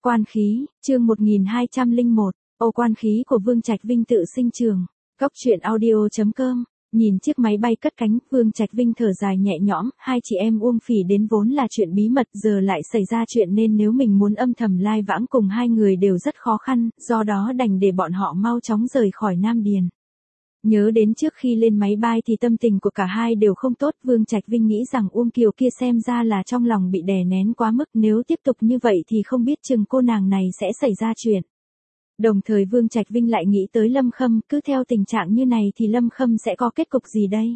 Quan khí, chương 1201, ô quan khí của Vương Trạch Vinh tự sinh trường. Góc truyện audio.com. Nhìn chiếc máy bay cất cánh, Vương Trạch Vinh thở dài nhẹ nhõm, hai chị em Uông Phỉ đến vốn là chuyện bí mật, giờ lại xảy ra chuyện nên nếu mình muốn âm thầm lai vãng cùng hai người đều rất khó khăn, do đó đành để bọn họ mau chóng rời khỏi Nam Điền. Nhớ đến trước khi lên máy bay thì tâm tình của cả hai đều không tốt, Vương Trạch Vinh nghĩ rằng Uông Kiều kia xem ra là trong lòng bị đè nén quá mức, nếu tiếp tục như vậy thì không biết chừng cô nàng này sẽ xảy ra chuyện. Đồng thời Vương Trạch Vinh lại nghĩ tới Lâm Khâm, cứ theo tình trạng như này thì Lâm Khâm sẽ có kết cục gì đây?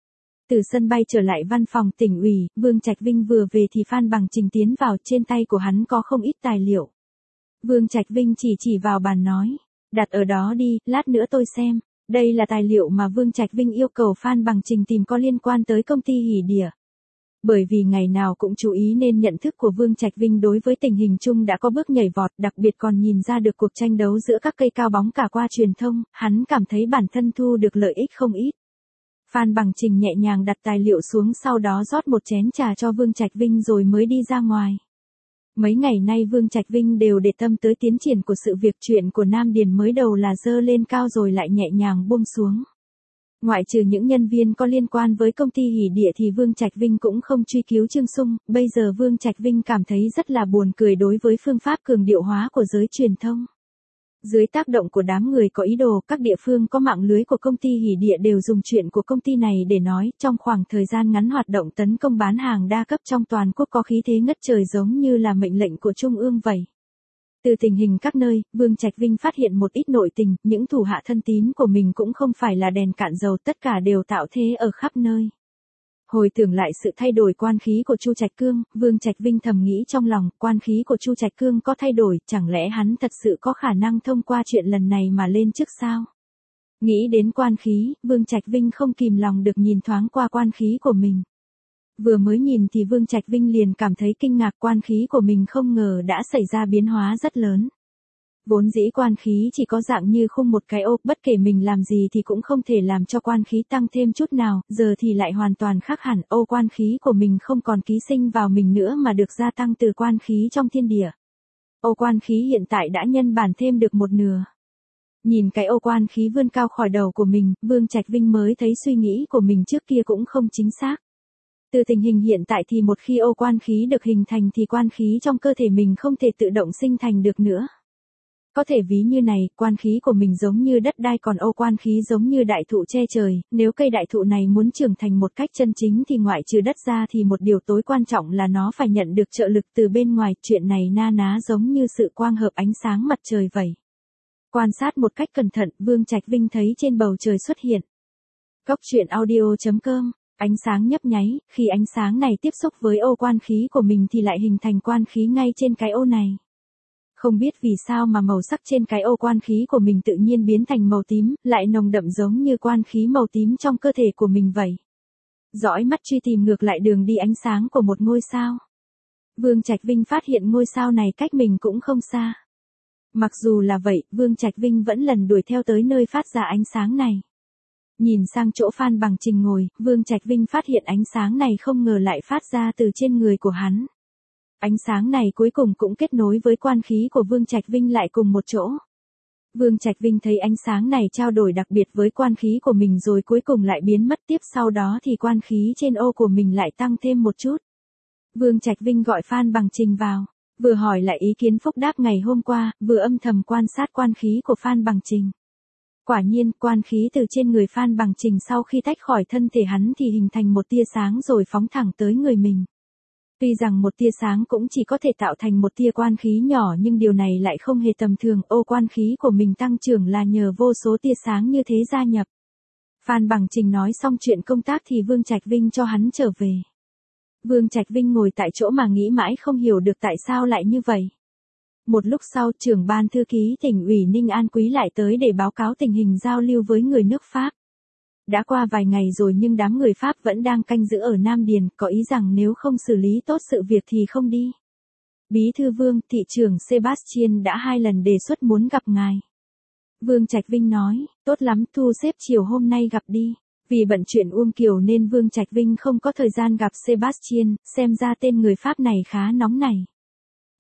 Từ sân bay trở lại văn phòng tỉnh ủy, Vương Trạch Vinh vừa về thì Phan Bằng Trình tiến vào, trên tay của hắn có không ít tài liệu. Vương Trạch Vinh chỉ vào bàn nói, đặt ở đó đi, lát nữa tôi xem. Đây là tài liệu mà Vương Trạch Vinh yêu cầu Phan Bằng Trình tìm có liên quan tới công ty Hỷ Địa. Bởi vì ngày nào cũng chú ý nên nhận thức của Vương Trạch Vinh đối với tình hình chung đã có bước nhảy vọt, đặc biệt còn nhìn ra được cuộc tranh đấu giữa các cây cao bóng cả qua truyền thông, hắn cảm thấy bản thân thu được lợi ích không ít. Phan Bằng Trình nhẹ nhàng đặt tài liệu xuống, sau đó rót một chén trà cho Vương Trạch Vinh rồi mới đi ra ngoài. Mấy ngày nay Vương Trạch Vinh đều để tâm tới tiến triển của sự việc, chuyện của Nam Điền mới đầu là dơ lên cao rồi lại nhẹ nhàng buông xuống. Ngoại trừ những nhân viên có liên quan với công ty Hỷ Địa thì Vương Trạch Vinh cũng không truy cứu Trương Sung, bây giờ Vương Trạch Vinh cảm thấy rất là buồn cười đối với phương pháp cường điệu hóa của giới truyền thông. Dưới tác động của đám người có ý đồ, các địa phương có mạng lưới của công ty Hỷ Địa đều dùng chuyện của công ty này để nói, trong khoảng thời gian ngắn hoạt động tấn công bán hàng đa cấp trong toàn quốc có khí thế ngất trời giống như là mệnh lệnh của Trung ương vậy. Từ tình hình các nơi, Vương Trạch Vinh phát hiện một ít nội tình, những thủ hạ thân tín của mình cũng không phải là đèn cạn dầu, tất cả đều tạo thế ở khắp nơi. Hồi tưởng lại sự thay đổi quan khí của Chu Trạch Cương, Vương Trạch Vinh thầm nghĩ trong lòng, quan khí của Chu Trạch Cương có thay đổi, chẳng lẽ hắn thật sự có khả năng thông qua chuyện lần này mà lên chức sao? Nghĩ đến quan khí, Vương Trạch Vinh không kìm lòng được nhìn thoáng qua quan khí của mình. Vừa mới nhìn thì Vương Trạch Vinh liền cảm thấy kinh ngạc, quan khí của mình không ngờ đã xảy ra biến hóa rất lớn. Vốn dĩ quan khí chỉ có dạng như khung một cái ô, bất kể mình làm gì thì cũng không thể làm cho quan khí tăng thêm chút nào, giờ thì lại hoàn toàn khác hẳn, ô quan khí của mình không còn ký sinh vào mình nữa mà được gia tăng từ quan khí trong thiên địa. Ô quan khí hiện tại đã nhân bản thêm được một nửa. Nhìn cái ô quan khí vươn cao khỏi đầu của mình, Vương Trạch Vinh mới thấy suy nghĩ của mình trước kia cũng không chính xác. Từ tình hình hiện tại thì một khi ô quan khí được hình thành thì quan khí trong cơ thể mình không thể tự động sinh thành được nữa. Có thể ví như này, quan khí của mình giống như đất đai còn ô quan khí giống như đại thụ che trời, nếu cây đại thụ này muốn trưởng thành một cách chân chính thì ngoại trừ đất ra thì một điều tối quan trọng là nó phải nhận được trợ lực từ bên ngoài, chuyện này na ná giống như sự quang hợp ánh sáng mặt trời vậy. Quan sát một cách cẩn thận, Vương Trạch Vinh thấy trên bầu trời xuất hiện. Góc truyện audio.com. Ánh sáng nhấp nháy, khi ánh sáng này tiếp xúc với ô quan khí của mình thì lại hình thành quan khí ngay trên cái ô này. Không biết vì sao mà màu sắc trên cái ô quan khí của mình tự nhiên biến thành màu tím, lại nồng đậm giống như quan khí màu tím trong cơ thể của mình vậy. Dõi mắt truy tìm ngược lại đường đi ánh sáng của một ngôi sao. Vương Trạch Vinh phát hiện ngôi sao này cách mình cũng không xa. Mặc dù là vậy, Vương Trạch Vinh vẫn lần đuổi theo tới nơi phát ra ánh sáng này. Nhìn sang chỗ Phan Bằng Trình ngồi, Vương Trạch Vinh phát hiện ánh sáng này không ngờ lại phát ra từ trên người của hắn. Ánh sáng này cuối cùng cũng kết nối với quan khí của Vương Trạch Vinh lại cùng một chỗ. Vương Trạch Vinh thấy ánh sáng này trao đổi đặc biệt với quan khí của mình rồi cuối cùng lại biến mất, tiếp sau đó thì quan khí trên ô của mình lại tăng thêm một chút. Vương Trạch Vinh gọi Phan Bằng Trình vào, vừa hỏi lại ý kiến phúc đáp ngày hôm qua, vừa âm thầm quan sát quan khí của Phan Bằng Trình. Quả nhiên, quan khí từ trên người Phan Bằng Trình sau khi tách khỏi thân thể hắn thì hình thành một tia sáng rồi phóng thẳng tới người mình. Tuy rằng một tia sáng cũng chỉ có thể tạo thành một tia quan khí nhỏ nhưng điều này lại không hề tầm thường, ô quan khí của mình tăng trưởng là nhờ vô số tia sáng như thế gia nhập. Phan Bằng Trình nói xong chuyện công tác thì Vương Trạch Vinh cho hắn trở về. Vương Trạch Vinh ngồi tại chỗ mà nghĩ mãi không hiểu được tại sao lại như vậy. Một lúc sau, trưởng ban thư ký tỉnh ủy Ninh An Quý lại tới để báo cáo tình hình giao lưu với người nước Pháp. Đã qua vài ngày rồi nhưng đám người Pháp vẫn đang canh giữ ở Nam Điền, có ý rằng nếu không xử lý tốt sự việc thì không đi. Bí thư Vương, thị trưởng Sebastian đã 2 lần đề xuất muốn gặp ngài. Vương Trạch Vinh nói, tốt lắm, thu xếp chiều hôm nay gặp đi. Vì bận chuyện Uông Kiều nên Vương Trạch Vinh không có thời gian gặp Sebastian, xem ra tên người Pháp này khá nóng này.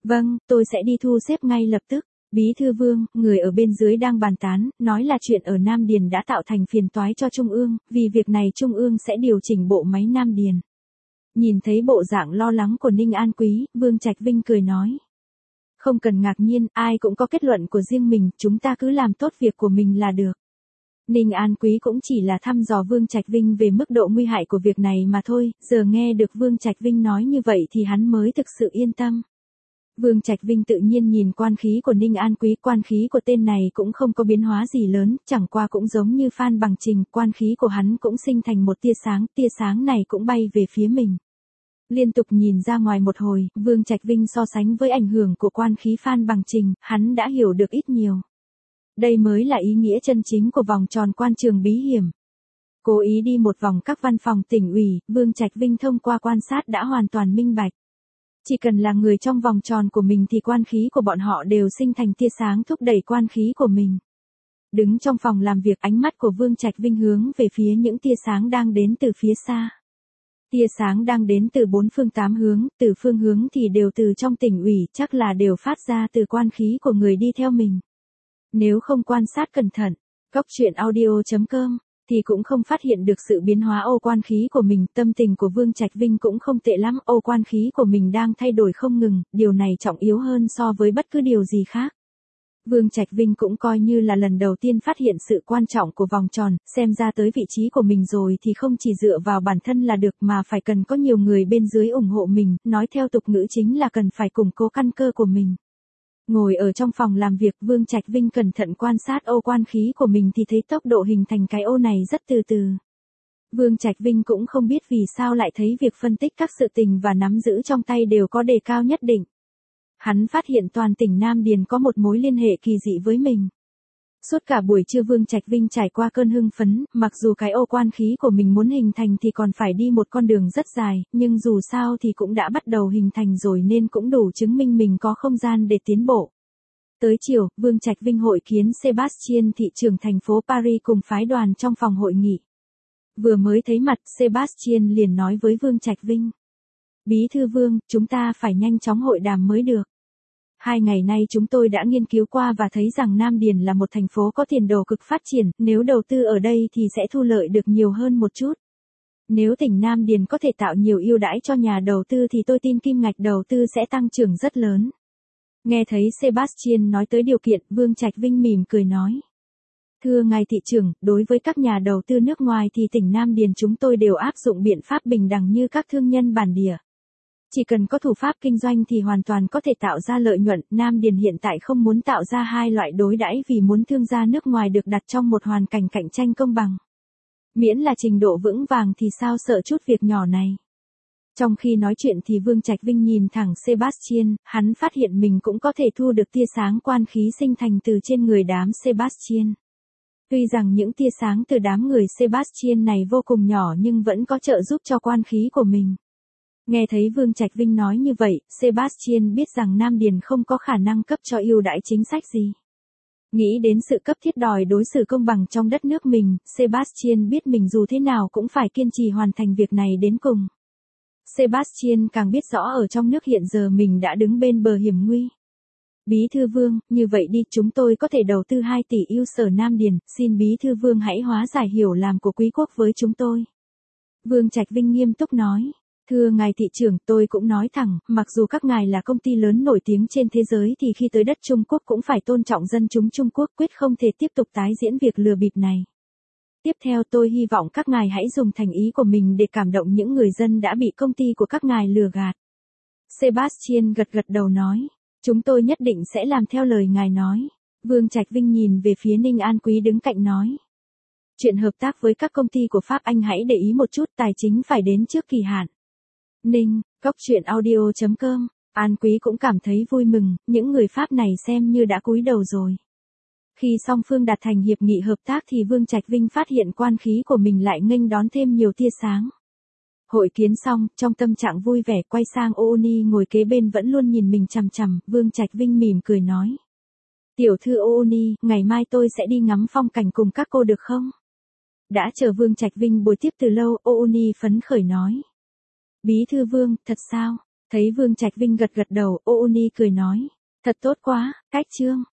Vâng, tôi sẽ đi thu xếp ngay lập tức. Bí thư Vương, người ở bên dưới đang bàn tán, nói là chuyện ở Nam Điền đã tạo thành phiền toái cho Trung ương, vì việc này Trung ương sẽ điều chỉnh bộ máy Nam Điền. Nhìn thấy bộ dạng lo lắng của Ninh An Quý, Vương Trạch Vinh cười nói. Không cần ngạc nhiên, ai cũng có kết luận của riêng mình, chúng ta cứ làm tốt việc của mình là được. Ninh An Quý cũng chỉ là thăm dò Vương Trạch Vinh về mức độ nguy hại của việc này mà thôi, giờ nghe được Vương Trạch Vinh nói như vậy thì hắn mới thực sự yên tâm. Vương Trạch Vinh tự nhiên nhìn quan khí của Ninh An Quý, quan khí của tên này cũng không có biến hóa gì lớn, chẳng qua cũng giống như Phan Bằng Trình, quan khí của hắn cũng sinh thành một tia sáng này cũng bay về phía mình. Liên tục nhìn ra ngoài một hồi, Vương Trạch Vinh so sánh với ảnh hưởng của quan khí Phan Bằng Trình, hắn đã hiểu được ít nhiều. Đây mới là ý nghĩa chân chính của vòng tròn quan trường bí hiểm. Cố ý đi một vòng các văn phòng tỉnh ủy, Vương Trạch Vinh thông qua quan sát đã hoàn toàn minh bạch. Chỉ cần là người trong vòng tròn của mình thì quan khí của bọn họ đều sinh thành tia sáng thúc đẩy quan khí của mình. Đứng trong phòng làm việc, ánh mắt của Vương Trạch Vinh hướng về phía những tia sáng đang đến từ phía xa. Tia sáng đang đến từ 4 phương 8 hướng, từ phương hướng thì đều từ trong tỉnh ủy, chắc là đều phát ra từ quan khí của người đi theo mình. Nếu không quan sát cẩn thận, coctruyện.audio.com thì cũng không phát hiện được sự biến hóa ô quan khí của mình. Tâm tình của Vương Trạch Vinh cũng không tệ lắm, ô quan khí của mình đang thay đổi không ngừng, điều này trọng yếu hơn so với bất cứ điều gì khác. Vương Trạch Vinh cũng coi như là lần đầu tiên phát hiện sự quan trọng của vòng tròn, xem ra tới vị trí của mình rồi thì không chỉ dựa vào bản thân là được mà phải cần có nhiều người bên dưới ủng hộ mình, nói theo tục ngữ chính là cần phải củng cố căn cơ của mình. Ngồi ở trong phòng làm việc, Vương Trạch Vinh cẩn thận quan sát ô quan khí của mình thì thấy tốc độ hình thành cái ô này rất từ từ. Vương Trạch Vinh cũng không biết vì sao lại thấy việc phân tích các sự tình và nắm giữ trong tay đều có đề cao nhất định. Hắn phát hiện toàn tỉnh Nam Điền có một mối liên hệ kỳ dị với mình. Suốt cả buổi trưa Vương Trạch Vinh trải qua cơn hưng phấn, mặc dù cái ô quan khí của mình muốn hình thành thì còn phải đi một con đường rất dài, nhưng dù sao thì cũng đã bắt đầu hình thành rồi nên cũng đủ chứng minh mình có không gian để tiến bộ. Tới chiều, Vương Trạch Vinh hội kiến Sebastian thị trưởng thành phố Paris cùng phái đoàn trong phòng hội nghị. Vừa mới thấy mặt, Sebastian liền nói với Vương Trạch Vinh. Bí thư Vương, chúng ta phải nhanh chóng hội đàm mới được. 2 ngày nay chúng tôi đã nghiên cứu qua và thấy rằng Nam Điền là một thành phố có tiền đồ cực phát triển, nếu đầu tư ở đây thì sẽ thu lợi được nhiều hơn một chút. Nếu tỉnh Nam Điền có thể tạo nhiều ưu đãi cho nhà đầu tư thì tôi tin kim ngạch đầu tư sẽ tăng trưởng rất lớn. Nghe thấy Sebastian nói tới điều kiện, Vương Trạch Vinh mỉm cười nói. Thưa ngài thị trưởng, đối với các nhà đầu tư nước ngoài thì tỉnh Nam Điền chúng tôi đều áp dụng biện pháp bình đẳng như các thương nhân bản địa. Chỉ cần có thủ pháp kinh doanh thì hoàn toàn có thể tạo ra lợi nhuận. Nam Điền hiện tại không muốn tạo ra hai loại đối đãi vì muốn thương gia nước ngoài được đặt trong một hoàn cảnh cạnh tranh công bằng. Miễn là trình độ vững vàng thì sao sợ chút việc nhỏ này. Trong khi nói chuyện thì Vương Trạch Vinh nhìn thẳng Sebastian, hắn phát hiện mình cũng có thể thu được tia sáng quan khí sinh thành từ trên người đám Sebastian. Tuy rằng những tia sáng từ đám người Sebastian này vô cùng nhỏ nhưng vẫn có trợ giúp cho quan khí của mình. Nghe thấy Vương Trạch Vinh nói như vậy, Sebastian biết rằng Nam Điền không có khả năng cấp cho ưu đãi chính sách gì. Nghĩ đến sự cấp thiết đòi đối xử công bằng trong đất nước mình, Sebastian biết mình dù thế nào cũng phải kiên trì hoàn thành việc này đến cùng. Sebastian càng biết rõ ở trong nước hiện giờ mình đã đứng bên bờ hiểm nguy. Bí thư Vương, như vậy đi, chúng tôi có thể đầu tư 2 tỷ ưu sở Nam Điền, xin Bí thư Vương hãy hóa giải hiểu lầm của quý quốc với chúng tôi. Vương Trạch Vinh nghiêm túc nói. Thưa ngài thị trưởng, tôi cũng nói thẳng, mặc dù các ngài là công ty lớn nổi tiếng trên thế giới thì khi tới đất Trung Quốc cũng phải tôn trọng dân chúng Trung Quốc, quyết không thể tiếp tục tái diễn việc lừa bịp này. Tiếp theo tôi hy vọng các ngài hãy dùng thành ý của mình để cảm động những người dân đã bị công ty của các ngài lừa gạt. Sebastian gật gật đầu nói, chúng tôi nhất định sẽ làm theo lời ngài nói. Vương Trạch Vinh nhìn về phía Ninh An Quý đứng cạnh nói. Chuyện hợp tác với các công ty của Pháp Anh hãy để ý một chút, tài chính phải đến trước kỳ hạn. Ninh, coctruyện.audio.com, An Quý cũng cảm thấy vui mừng, những người Pháp này xem như đã cúi đầu rồi. Khi song phương đạt thành hiệp nghị hợp tác thì Vương Trạch Vinh phát hiện quan khí của mình lại nghênh đón thêm nhiều tia sáng. Hội kiến xong, trong tâm trạng vui vẻ quay sang Ooni ngồi kế bên vẫn luôn nhìn mình chằm chằm, Vương Trạch Vinh mỉm cười nói. Tiểu thư Ooni, ngày mai tôi sẽ đi ngắm phong cảnh cùng các cô được không? Đã chờ Vương Trạch Vinh buổi tiếp từ lâu, Ooni phấn khởi nói. Bí thư Vương, thật sao? Thấy Vương Trạch Vinh gật gật đầu, Ô Uni cười nói, thật tốt quá, cách Trương.